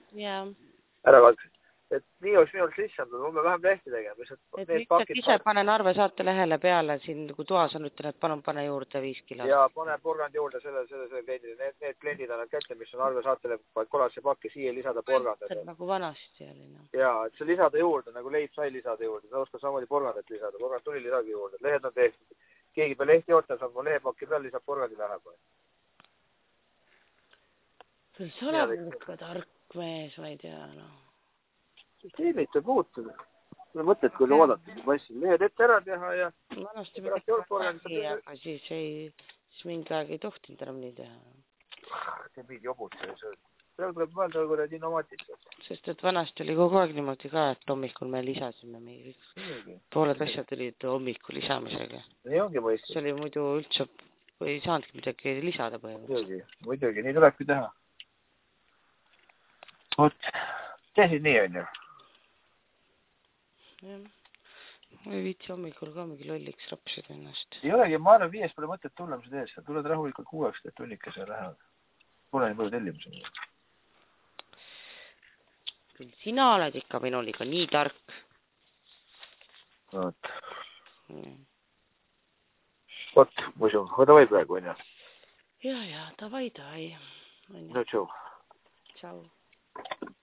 Jaa. Ära vaata. Et nii oleks minult lihtsam, me vähem lehti tegema. Et lihtsalt ise panen Arve saate lehele peale siin, kui toas on, ütlen, et palun pane juurde 5 kilo. Ja pane porgand juurde selle kliendile. Need kliendid annavad kätte, mis on Arve saatele kollasse pakki, siia lisada porgand. Nagu vanasti oli. Ja, et see lisada juurde, nagu leib sai lisada juurde. Sa oskad samamoodi porgandet lisada. Porgand tuli lisagi juurde. Lehed on tehtud. Keegi peal lehti oota saab mu lehepakki peal, lisab porgandi läheb. Sa oled ikka tark mees, ma ei tea, Süsteemid võib muutuda. Mõtled, kui oodata, massi lehed ette ära teha ja... Vanasti aga siis mingi aeg ei tohtinud enam nii teha. See pidi jobud. Praegu tuleb mõelda kuradi innovaatilised. Sest et vanasti oli kogu aeg niimoodi ka, et hommikul me lisasime mingi pooled asjad olid hommikul lisamisega. Nii ongi mõistlik. See oli muidu üldse, ei saanudki midagi lisada põhimõtteliselt. Muidugi, nii tulebki teha. Oot, teesid nii, on ju? Jah. Ma ei viitsi hommikul ka mingi lolliks rapsida ennast. Ei olegi, ma arvan, 5 pole mõtet tulla, mis teed. Tuled rahulikult 6, et tunnikese lähevad. Pole nii palju tellimusi. Küll sina oled ikka minuliga nii tark. Oot. Oot, muidu, võta või praegu, on ju? Ja, davai. No, tšau. Tšau.